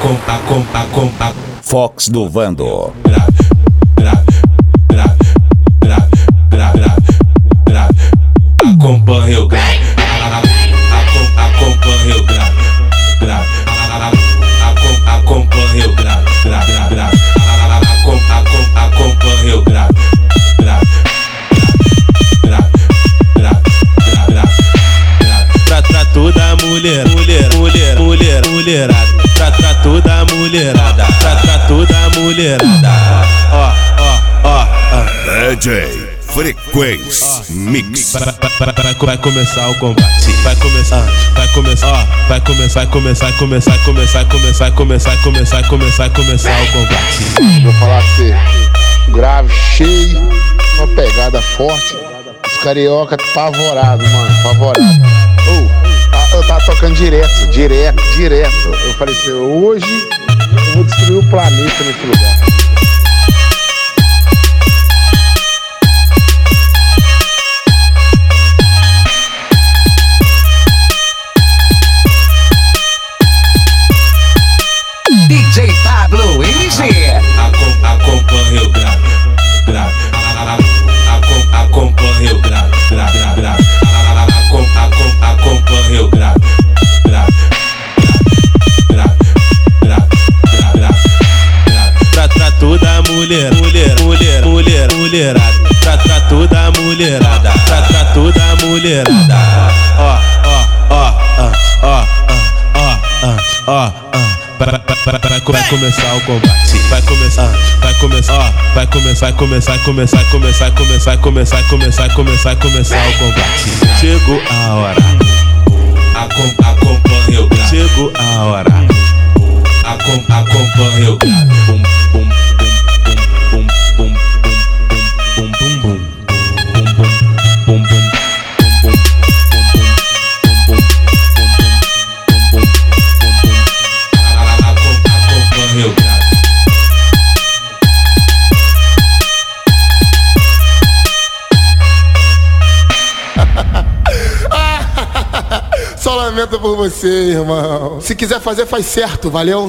Fox do Vando. Acompanha o grave, acompanha o grave, acompanha o grave, acompanha o grave, pra toda mulherada, pra toda mulherada, pra toda mulherada, DJ Frequência Mix. Vai começar o combate. Vai começar o combate. Vou falar pra você, grave, cheio, uma pegada forte. Os carioca apavorado, mano, apavorado. Eu tava tocando direto. Eu falei assim, hoje eu vou destruir o planeta nesse lugar. DJ Pablo MG. Acompanha o grave, acompanha o grave, acompanha o grave, pra toda mulherada, pra toda mulherada, pra toda mulherada, Vai começar o combate. Vai começar o combate. Chegou a hora. Acompanha o grave. Chegou a hora. Acompanha o grave. Bum bum bum bum bum bum bum bum bum bum. Só lamento por você, irmão. Se quiser fazer, faz certo, valeu?